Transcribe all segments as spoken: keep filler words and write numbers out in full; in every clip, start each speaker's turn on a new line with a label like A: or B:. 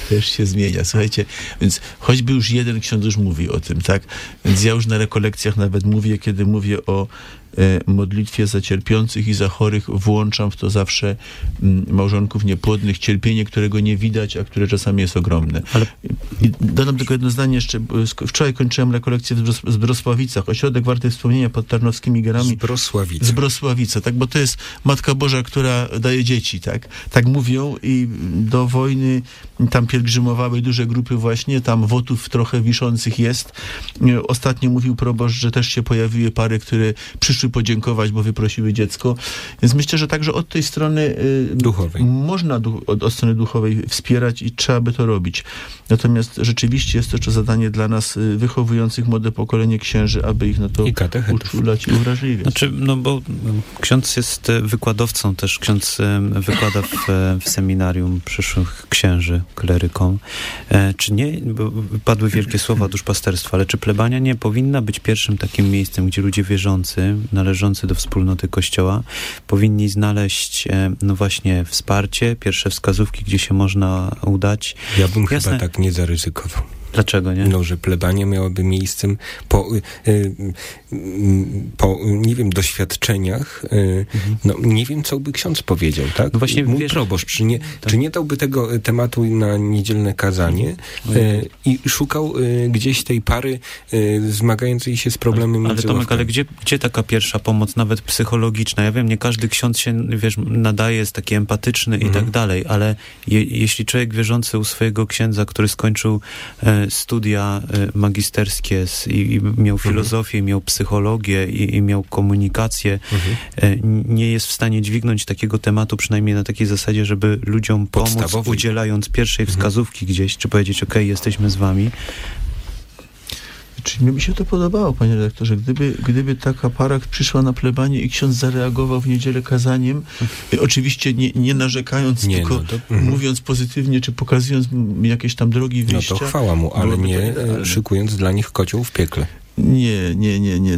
A: też się zmienia. Słuchajcie, więc choćby już jeden ksiądz już mówi o tym, tak? Więc ja już na rekolekcjach nawet mówię, kiedy mówię o modlitwie za cierpiących i za chorych, włączam w to zawsze małżonków niepłodnych, cierpienie, którego nie widać, a które czasami jest ogromne. Ale... I dodam tylko jedno zdanie jeszcze. Wczoraj kończyłem rekolekcję w Zbrosławicach, ośrodek warty wspomnienia pod Tarnowskimi Górami.
B: Zbrosławice.
A: Zbrosławice, tak, bo to jest Matka Boża, która daje dzieci, tak? Tak mówią i do wojny tam pielgrzymowały duże grupy właśnie, tam wotów trochę wiszących jest. Ostatnio mówił proboszcz, że też się pojawiły pary, które przyszły podziękować, bo wyprosiły dziecko. Więc myślę, że także od tej strony y,
B: duchowej
A: można du- od, od strony duchowej wspierać i trzeba by to robić. Natomiast rzeczywiście jest to jeszcze zadanie dla nas y, wychowujących młode pokolenie księży, aby ich na to uczulać i uwrażliwiać.
C: Znaczy, no bo ksiądz jest wykładowcą też, ksiądz wykłada w, w seminarium przyszłych księży, klerykom. E, czy nie, bo padły wielkie słowa duszpasterstwa, ale czy plebania nie powinna być pierwszym takim miejscem, gdzie ludzie wierzący, należący do wspólnoty Kościoła, powinni znaleźć, no właśnie, wsparcie, pierwsze wskazówki, gdzie się można udać.
B: Ja bym
C: Jasne.
B: chyba tak nie zaryzykował.
C: Dlaczego nie?
B: No, że plebania miałaby miejscem po, y, y, po nie wiem, doświadczeniach, y, mhm. no nie wiem, co by ksiądz powiedział, tak? No właśnie, mój wiesz, proboszcz, czy nie, tak. czy nie dałby tego tematu na niedzielne kazanie y, i szukał y, gdzieś tej pary y, zmagającej się z problemem.
C: Ale, ale Tomek, ale gdzie, gdzie taka pierwsza pomoc, nawet psychologiczna? Ja wiem, nie każdy ksiądz się, wiesz, nadaje, jest taki empatyczny mhm. i tak dalej, ale je, jeśli człowiek wierzący u swojego księdza, który skończył e, studia magisterskie i, i miał filozofię, mhm. miał psychologię i, i miał komunikację, mhm. nie jest w stanie dźwignąć takiego tematu, przynajmniej na takiej zasadzie, żeby ludziom pomóc, udzielając pierwszej mhm. wskazówki gdzieś, czy powiedzieć, okej, okay, jesteśmy z wami.
A: Czyli mi by się to podobało, panie redaktorze, gdyby, gdyby taka para przyszła na plebanię i ksiądz zareagował w niedzielę kazaniem, oczywiście nie, nie narzekając, nie, tylko no to, mm. mówiąc pozytywnie, czy pokazując jakieś tam drogi wyjścia.
B: No to chwała mu, ale nie to, ale... szykując dla nich kocioł w piekle.
A: Nie, nie, nie, nie.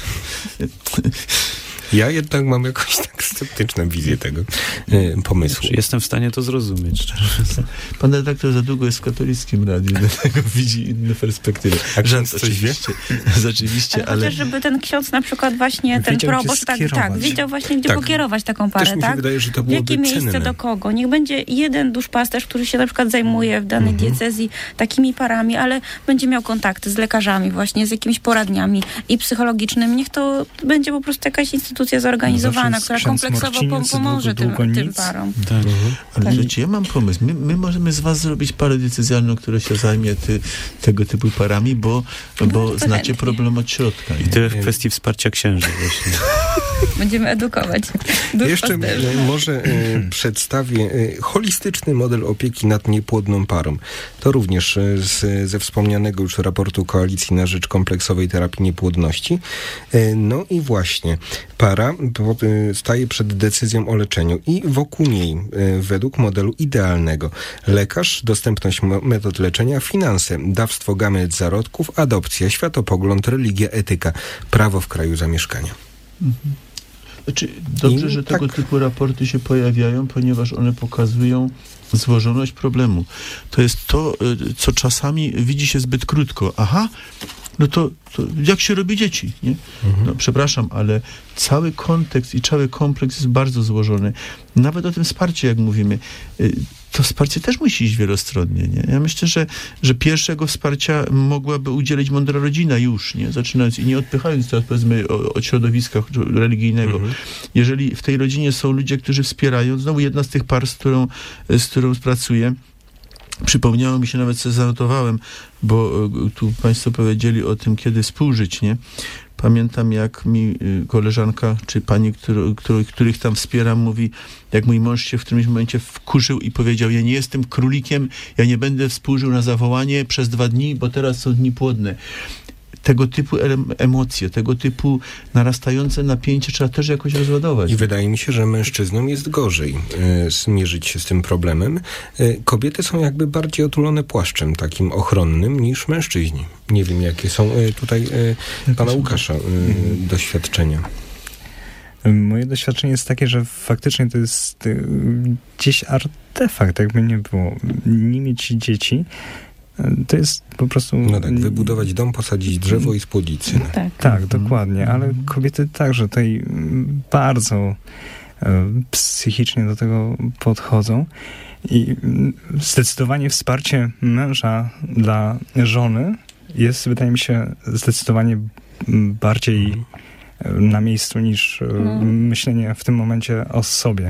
B: Ja jednak mam jakąś tak sceptyczną wizję tego e, pomysłu.
C: Jestem w stanie to zrozumieć, szczerze.
A: Pan redaktor za długo jest w katolickim radiu, dlatego widzi inne perspektywy.
B: A ksiądz coś
A: oczywiście, rzeczywiście,
D: ale... ale... Chociaż, żeby ten ksiądz na przykład właśnie, ten proboszcz, tak, tak, wiedział właśnie, gdzie tak. pokierować taką parę,
B: Też mi się
D: tak?
B: wydaje, że to
D: w jakie miejsce,
B: cenne.
D: do kogo. Niech będzie jeden duszpasterz, który się na przykład zajmuje w danej mhm. diecezji takimi parami, ale będzie miał kontakty z lekarzami właśnie, z jakimiś poradniami i psychologicznymi. Niech to będzie po prostu jakaś instytucja zorganizowana, która kompleksowo pom- pomoże tym, tym parom.
A: Tak. Mhm. Ale tak. Wiecie, ja mam pomysł. My, my możemy z was zrobić parę decyzjalną, która się zajmie ty, tego typu parami, bo, bo no, znacie chętnie. Problem od środka.
C: I tyle w kwestii wsparcia księży właśnie.
D: Będziemy edukować.
B: Jeszcze może y, przedstawię y, holistyczny model opieki nad niepłodną parą. To również y, z, ze wspomnianego już raportu Koalicji na Rzecz Kompleksowej Terapii Niepłodności. Y, no i właśnie, para y, staje przed decyzją o leczeniu i wokół niej, y, według modelu idealnego, lekarz, dostępność metod leczenia, finanse, dawstwo gamy zarodków, adopcja, światopogląd, religia, etyka, prawo w kraju zamieszkania.
A: Mhm. Znaczy, dobrze, I że tak. tego typu raporty się pojawiają, ponieważ one pokazują złożoność problemu. To jest to, co czasami widzi się zbyt krótko. Aha, no to, to jak się robi dzieci, nie? Mhm. No, przepraszam, ale cały kontekst i cały kompleks jest bardzo złożony. Nawet o tym wsparciu, jak mówimy, to wsparcie też musi iść wielostronnie, nie? Ja myślę, że, że pierwszego wsparcia mogłaby udzielić mądra rodzina już, nie? Zaczynając i nie odpychając teraz, powiedzmy, od środowiska religijnego. Mhm. Jeżeli w tej rodzinie są ludzie, którzy wspierają, znowu jedna z tych par, z którą, z którą pracuję, przypomniało mi się, nawet co zanotowałem, bo tu państwo powiedzieli o tym, kiedy współżyć, nie? Pamiętam, jak mi koleżanka, czy pani, który, który, których tam wspieram, mówi, jak mój mąż się w którymś momencie wkurzył i powiedział, ja nie jestem królikiem, ja nie będę współżył na zawołanie przez dwa dni, bo teraz są dni płodne. Tego typu emocje, tego typu narastające napięcie trzeba też jakoś rozładować.
B: I wydaje mi się, że mężczyznom jest gorzej y, zmierzyć się z tym problemem. Y, kobiety są jakby bardziej otulone płaszczem takim ochronnym niż mężczyźni. Nie wiem, jakie są y, tutaj y, pana Łukasza y, mhm. doświadczenia.
E: Moje doświadczenie jest takie, że faktycznie to jest y, gdzieś artefakt, jakby nie było. Nie mieć dzieci, to jest po prostu...
B: No tak, wybudować dom, posadzić drzewo i spłodzić syna.
D: Tak,
E: tak dokładnie, ale kobiety także tutaj bardzo psychicznie do tego podchodzą i zdecydowanie wsparcie męża dla żony jest, wydaje mi się, zdecydowanie bardziej na miejscu niż no. myślenie w tym momencie o sobie.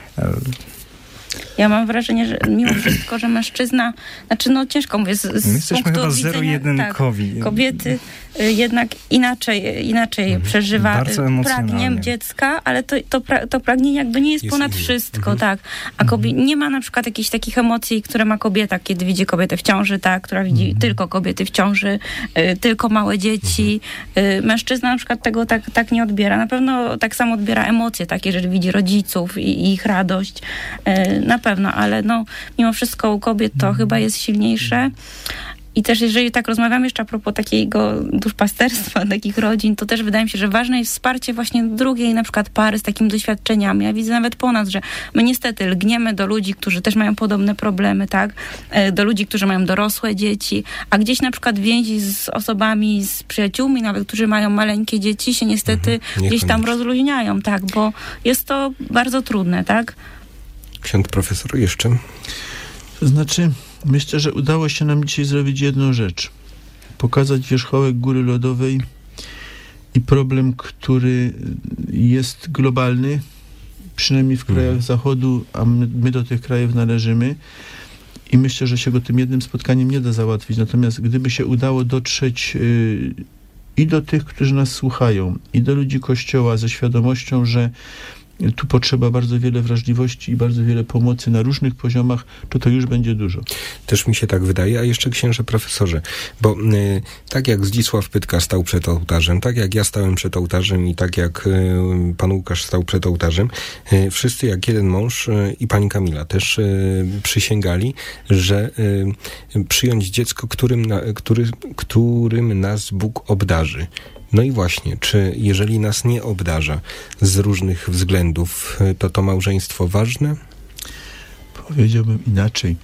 D: Ja mam wrażenie, że mimo wszystko, że mężczyzna, znaczy no ciężko mówię, z, z
E: My jesteśmy
D: punktu
E: chyba
D: widzenia,
E: zero-jedynkowi.
D: Tak, kobiety y, jednak inaczej, inaczej mhm. przeżywa
E: Bardzo
D: pragnieniem dziecka, ale to, to, pra, to pragnienie jakby nie jest, jest ponad inny. wszystko, mhm. tak. A kobie, nie ma na przykład jakichś takich emocji, które ma kobieta, kiedy widzi kobietę w ciąży, tak, która widzi mhm. tylko kobiety w ciąży, y, tylko małe dzieci. Mhm. Y, mężczyzna na przykład tego tak, tak nie odbiera. Na pewno tak samo odbiera emocje takie, jeżeli widzi rodziców i, i ich radość. Y, na pewno, ale no mimo wszystko u kobiet to mm. chyba jest silniejsze. I też jeżeli tak rozmawiamy jeszcze a propos takiego duszpasterstwa, takich rodzin, to też wydaje mi się, że ważne jest wsparcie właśnie drugiej na przykład pary z takimi doświadczeniami. Ja widzę nawet po nas, że my niestety lgniemy do ludzi, którzy też mają podobne problemy, tak? Do ludzi, którzy mają dorosłe dzieci, a gdzieś na przykład więzi z osobami, z przyjaciółmi nawet, którzy mają maleńkie dzieci, się niestety mhm. gdzieś tam rozluźniają, tak? Bo jest to bardzo trudne, tak?
B: Ksiądz profesor jeszcze?
A: To znaczy, myślę, że udało się nam dzisiaj zrobić jedną rzecz. Pokazać wierzchołek góry lodowej i problem, który jest globalny, przynajmniej w krajach mhm. Zachodu, a my, my do tych krajów należymy. I myślę, że się go tym jednym spotkaniem nie da załatwić. Natomiast gdyby się udało dotrzeć yy, i do tych, którzy nas słuchają, i do ludzi Kościoła ze świadomością, że tu potrzeba bardzo wiele wrażliwości i bardzo wiele pomocy na różnych poziomach, to to już będzie dużo.
B: Też mi się tak wydaje, a jeszcze księże profesorze, bo y, tak jak Zdzisław Pytka stał przed ołtarzem, tak jak ja stałem przed ołtarzem i tak jak y, pan Łukasz stał przed ołtarzem, y, wszyscy jak jeden mąż y, i pani Kamila też y, przysięgali, że y, przyjąć dziecko, którym, na, który, którym nas Bóg obdarzy. No i właśnie, czy jeżeli nas nie obdarza z różnych względów, to to małżeństwo ważne?
A: Powiedziałbym inaczej.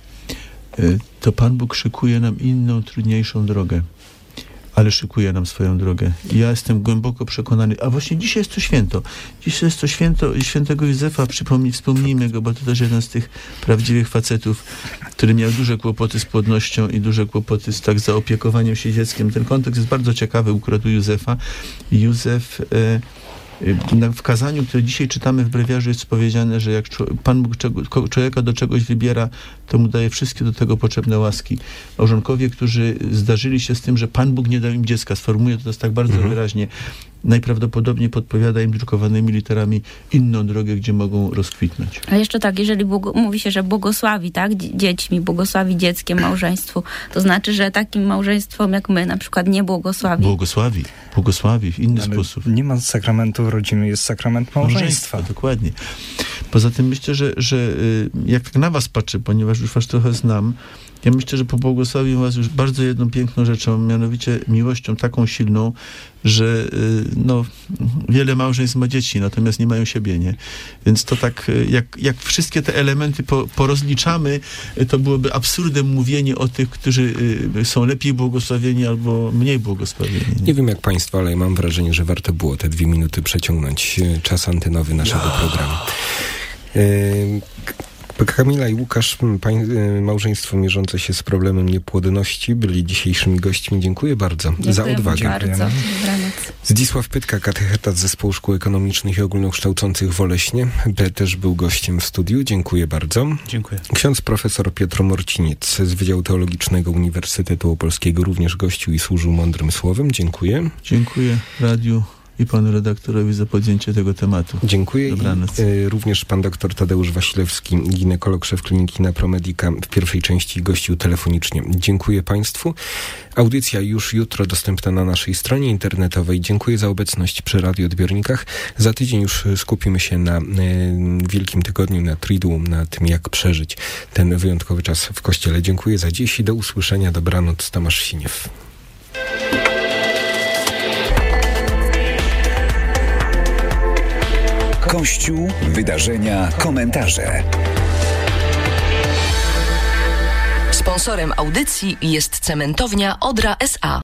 A: To Pan Bóg szykuje nam inną, trudniejszą drogę, ale szykuje nam swoją drogę. Ja jestem głęboko przekonany, a właśnie dzisiaj jest to święto. Dzisiaj jest to święto świętego Józefa, przypomnij, wspomnijmy go, bo to też jeden z tych prawdziwych facetów, który miał duże kłopoty z płodnością i duże kłopoty z tak zaopiekowaniem się dzieckiem. Ten kontekst jest bardzo ciekawy u ukrotu Józefa. Józef e, w kazaniu, które dzisiaj czytamy w brewiarzu, jest powiedziane, że jak Pan Bóg człowieka do czegoś wybiera, to mu daje wszystkie do tego potrzebne łaski. Małżonkowie, którzy zdarzyli się z tym, że Pan Bóg nie dał im dziecka, sformułuję to tak bardzo mhm. wyraźnie, najprawdopodobniej podpowiada im drukowanymi literami inną drogę, gdzie mogą rozkwitnąć.
D: A jeszcze tak, jeżeli błogo, mówi się, że błogosławi, tak, dziećmi, błogosławi dzieckiem małżeństwu, to znaczy, że takim małżeństwom jak my na przykład nie błogosławi.
A: Błogosławi, błogosławi w inny
E: Ale
A: sposób.
E: Nie ma sakramentu rodziny, jest sakrament małżeństwa. małżeństwa.
A: Dokładnie. Poza tym myślę, że, że jak tak na was patrzę, ponieważ już was trochę znam, ja myślę, że pobłogosławię was już bardzo jedną piękną rzeczą, mianowicie miłością taką silną, że no, wiele małżeństw ma dzieci, natomiast nie mają siebie, nie? Więc to tak, jak, jak wszystkie te elementy po, porozliczamy, to byłoby absurdem mówienie o tych, którzy są lepiej błogosławieni albo mniej błogosławieni. Nie,
B: nie wiem jak państwo, ale mam wrażenie, że warto było te dwie minuty przeciągnąć czas antenowy naszego ja. programu. Y- Kamila i Łukasz, pań, małżeństwo mierzące się z problemem niepłodności, byli dzisiejszymi gośćmi. Dziękuję bardzo
D: Dziękuję
B: za odwagę.
D: Bardzo.
B: Zdzisław Pytka, katecheta z Zespołu Szkół Ekonomicznych i Ogólnokształcących w Oleśnie, też był gościem w studiu. Dziękuję bardzo.
C: Dziękuję.
B: Ksiądz profesor Piotr Morciniec z Wydziału Teologicznego Uniwersytetu Opolskiego również gościł i służył mądrym słowem. Dziękuję.
A: Dziękuję radiu i panu redaktorowi za podjęcie tego tematu.
B: Dziękuję.
A: Dobranoc.
B: I, y, również pan doktor Tadeusz Wasilewski, ginekolog, szef kliniki Napromedica, w pierwszej części gościł telefonicznie. Dziękuję państwu. Audycja już jutro dostępna na naszej stronie internetowej. Dziękuję za obecność przy radioodbiornikach. Za tydzień już skupimy się na y, Wielkim Tygodniu, na Triduum, na tym, jak przeżyć ten wyjątkowy czas w Kościele. Dziękuję za dziś i do usłyszenia. Dobranoc, Tomasz Siniew.
F: Kościół, wydarzenia, komentarze.
G: Sponsorem audycji jest cementownia Odra S A.